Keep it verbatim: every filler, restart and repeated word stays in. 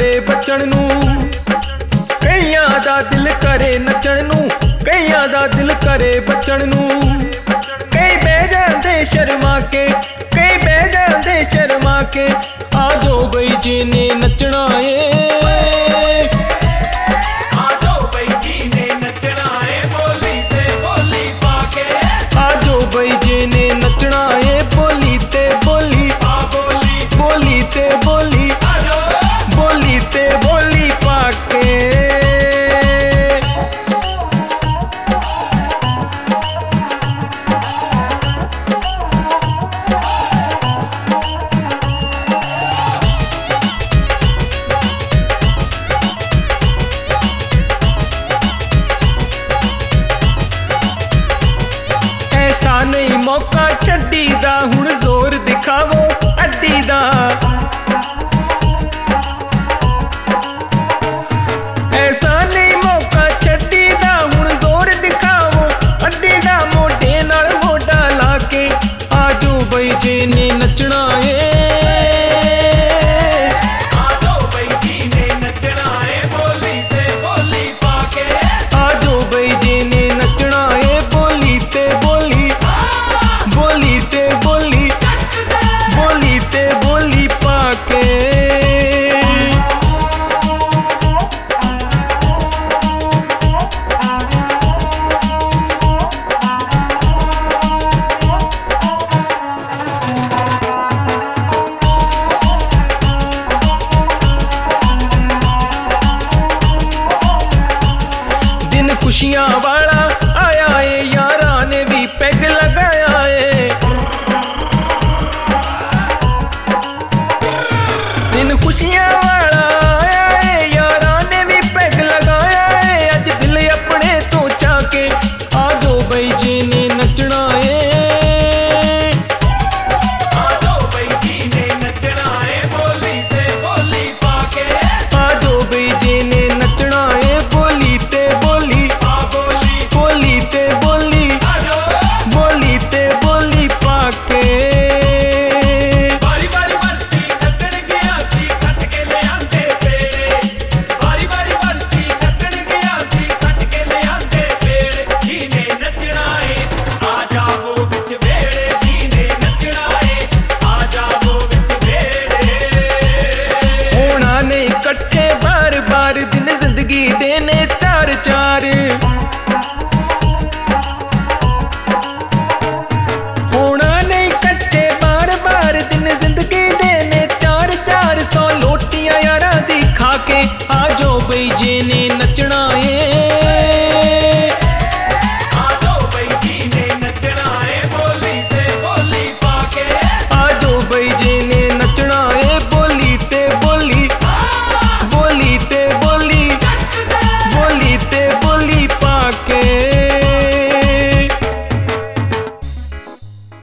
करे बचण नू, कईयां दा दिल करे नचण नू, कईयां दा दिल करे बचण नू। कई बह जांदे शर्मा के, कई बह जांदे शर्मा के, आ जाओ बई जिने नचना है, आ जाओ बई जिने नचना है, बोली ते बोली पाके, आ जाओ बई जिने नचना है, बोली ते बोली, आ बोली बोली ते बोली, आ जाओ बोली ते बोली पाके। ऐसा नहीं मौका छड्डी दा, हुण जोर दिखावो अड्डी दा। ऐसा नहीं मौका छड्डी दा, हुण जोर दिखावो अड्डी दा। मोढे नाल मोढा ला के, आ जाओ बई जिने नचना है, आ जाओ बई जिने नचना है, बोली ते बोली पाके, आ जाओ बई जिने नचना है, बोली ते बोली, बोली ते बोली, बोली ते बोली पाके। दिन खुशियां वाला आया है, यारा ने भी पैग लगाया है। दिन खुशियां वाला आया है, यारा ने भी पैग लगाया है। अज दिल अपने तो चाके, आ जाओ बई जिने नचना है, आ जाओ बई जिने नचना है, बोली ते बोली पाके, आ जाओ बई जिने नचना है, बोली ते बोली, आ बोली बोली ते बोली, आ जाओ बोली ते बोली पाके। बारी बारी बरसी खट्टण गया सी, खट के ले आंदे पेड़े, बारी बारी बरसी खट्टण गया सी, खट के ले आंदे पेड़े। जिने नचना है आ जाओ विच वेड़े, जिने नचना है आ जाओ विच वेड़े। होना नहीं कट्ठे बार बार, दिन जिंदगी देने चार चार। होना नहीं कट्ठे बार बार, दिन जिंदगी देने चार चार। सौ लोटियां यारा दी खा के, आ जाओ बई जिने